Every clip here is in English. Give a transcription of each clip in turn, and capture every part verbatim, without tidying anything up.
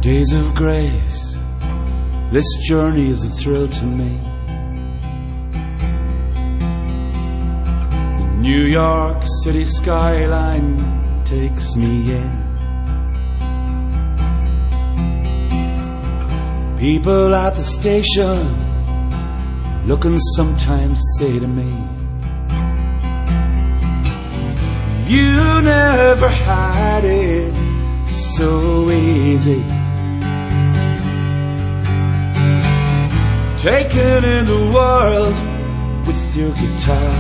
Days of grace, this journey is a thrill to me. The New York City skyline takes me in. People at the station look and sometimes say to me, you never had it so easy. Taken in the world with your guitar.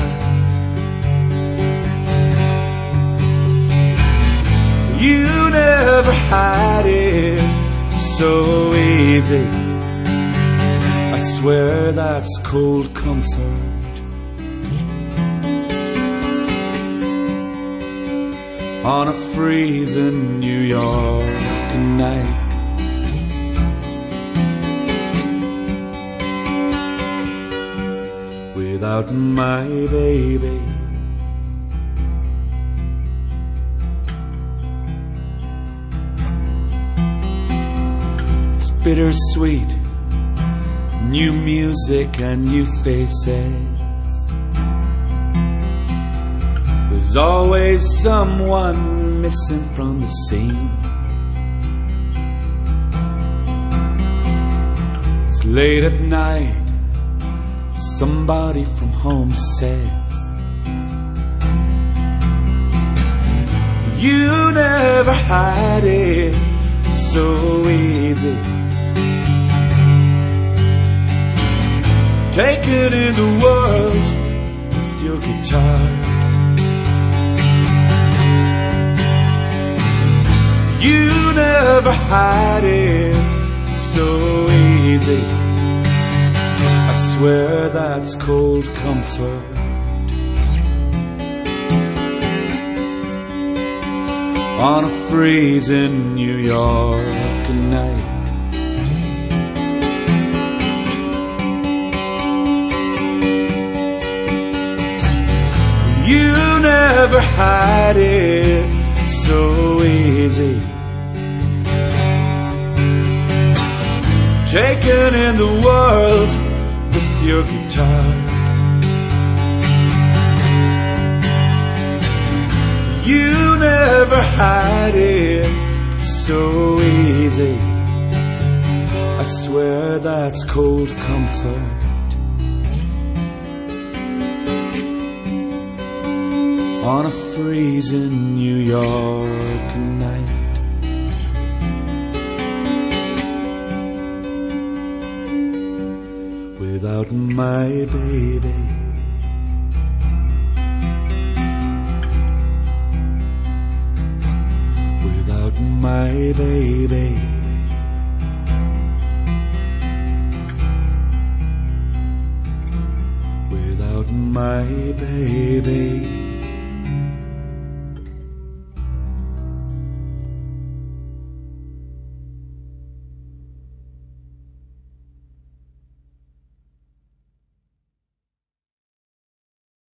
You never had it so easy. I swear that's cold comfort. On a freezing New York night, without my baby. It's bittersweet, new music and new faces. There's always someone missing from the scene. It's late at night, somebody from home says, you never had it so easy. Taken in the world with your guitar. You never had it so easy. I swear that's cold comfort. On a freezing New York night, you never had it so easy. Taken in the world with your guitar. You never had it so easy. I swear that's cold comfort. On a freezing New York night, without my baby. Without my baby. Without my baby.